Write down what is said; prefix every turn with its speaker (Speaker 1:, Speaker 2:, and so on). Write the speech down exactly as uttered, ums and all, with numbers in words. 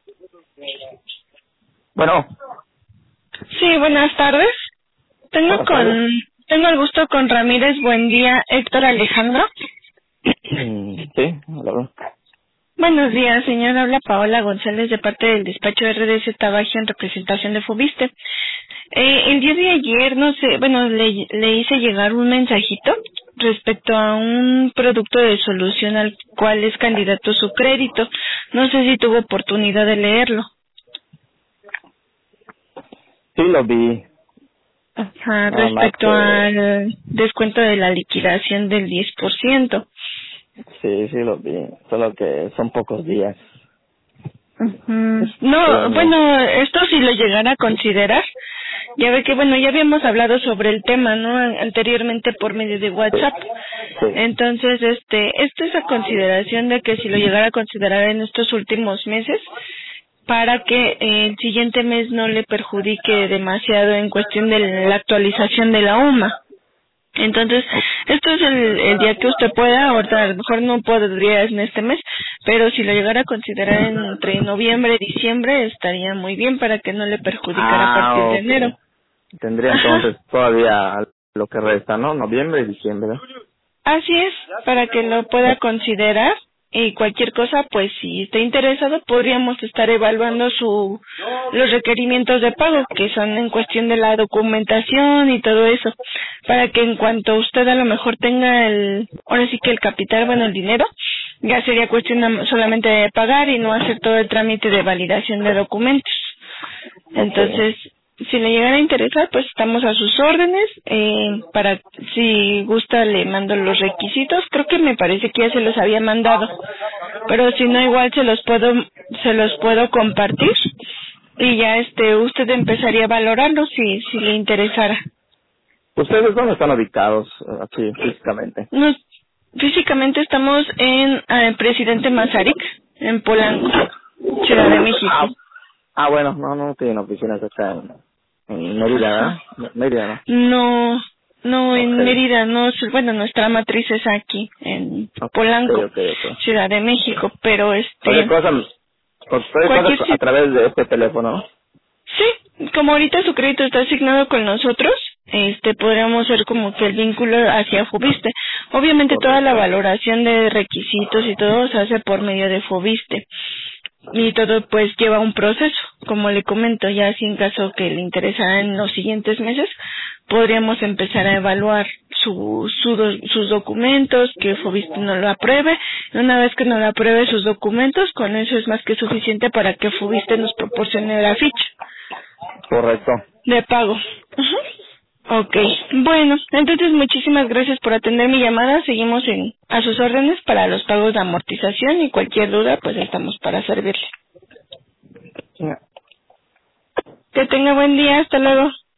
Speaker 1: Bueno,
Speaker 2: Sí, buenas tardes. Tengo
Speaker 1: buenas
Speaker 2: con
Speaker 1: tardes.
Speaker 2: tengo el gusto con Ramírez. Buen día, Héctor Alejandro.
Speaker 1: Mm, sí, hola.
Speaker 2: Buenos días, señor. Habla Paola González de parte del despacho R D Z Baja en representación de Fubiste. Eh, el día de ayer, no sé, bueno, le, le hice llegar un mensajito respecto a un producto de solución al cual es candidato su crédito. No sé si tuvo oportunidad de leerlo.
Speaker 1: Sí, lo vi.
Speaker 2: Ajá,
Speaker 1: Nada más
Speaker 2: respecto
Speaker 1: que...
Speaker 2: al descuento de la liquidación del diez por ciento.
Speaker 1: Sí, sí, lo vi. Solo que son pocos días.
Speaker 2: Ujú.
Speaker 1: Sí,
Speaker 2: No,
Speaker 1: no.
Speaker 2: bueno, esto si lo llegara a considerar, ya ve que, bueno, ya habíamos hablado sobre el tema, ¿no? An- Anteriormente por medio de
Speaker 1: Sí,
Speaker 2: WhatsApp.
Speaker 1: sí.
Speaker 2: Entonces, este, esto es a consideración de que si lo llegara a considerar en estos últimos meses, para que eh, el siguiente mes no le perjudique demasiado en cuestión de la actualización de la U M A. Entonces, esto es el, el día que usted pueda, ahorita a lo mejor no podría en este mes, pero si lo llegara a considerar entre noviembre y diciembre estaría muy bien para que no le perjudicara a partir
Speaker 1: Ah,
Speaker 2: de
Speaker 1: ok.
Speaker 2: enero.
Speaker 1: Tendría
Speaker 2: Ajá,
Speaker 1: entonces todavía lo que resta, ¿no? Noviembre y diciembre.
Speaker 2: así es, para que lo pueda considerar y cualquier cosa, pues si está interesado podríamos estar evaluando su los requerimientos de pago que son en cuestión de la documentación y todo eso, para que en cuanto usted a lo mejor tenga el, ahora sí que el capital, bueno, el dinero, ya sería cuestión de- solamente de pagar y no hacer todo el trámite de validación de documentos.
Speaker 1: Ok.
Speaker 2: Entonces, si le llegara a interesar, pues estamos a sus órdenes. Eh, para, si gusta, le mando los requisitos. Creo que me parece que ya se los había mandado, pero si no, igual se los puedo, se los puedo compartir y ya, este, usted empezaría a valorarlo si, si le interesara.
Speaker 1: ¿Ustedes dónde están ubicados eh, aquí físicamente?
Speaker 2: Nos, físicamente estamos en eh, Presidente Mazarik, en Polanco, Ciudad de México.
Speaker 1: Ah, ah, bueno, no, no tienen oficinas acá en, en Mérida,
Speaker 2: Ajá.
Speaker 1: ¿verdad? Mérida, ¿no?
Speaker 2: No, no, en
Speaker 1: Ok.
Speaker 2: Mérida, no, su- bueno, nuestra matriz es aquí, en
Speaker 1: Ok,
Speaker 2: Polanco,
Speaker 1: ok, ok.
Speaker 2: Ciudad de México, pero
Speaker 1: Cualquier
Speaker 2: este,
Speaker 1: cosa, cualquier
Speaker 2: cualquier,
Speaker 1: cosa a
Speaker 2: ci-
Speaker 1: través de este teléfono, ¿no?
Speaker 2: sí, como ahorita su crédito está asignado con nosotros, este, podríamos ser como que el vínculo hacia Fubiste. Obviamente toda la
Speaker 1: Correcto.
Speaker 2: valoración de requisitos y todo se hace por medio de Fubiste. Y todo pues lleva un proceso, como le comento, ya si en caso que le interesa en los siguientes meses, podríamos empezar a evaluar su, su do- sus documentos, que Fobiste no lo apruebe, y una vez que no lo apruebe sus documentos, con eso es más que suficiente para que Fobiste nos proporcione la ficha
Speaker 1: Correcto.
Speaker 2: de pago. Ujú. Ok, bueno, entonces muchísimas gracias por atender mi llamada. Seguimos en, a sus órdenes para los pagos de amortización y cualquier duda, pues estamos para servirle.
Speaker 1: Sí.
Speaker 2: Que tenga buen día, hasta luego.